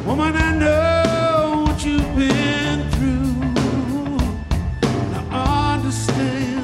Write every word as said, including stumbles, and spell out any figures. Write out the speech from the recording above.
Woman, I know what you've been through. Now understand.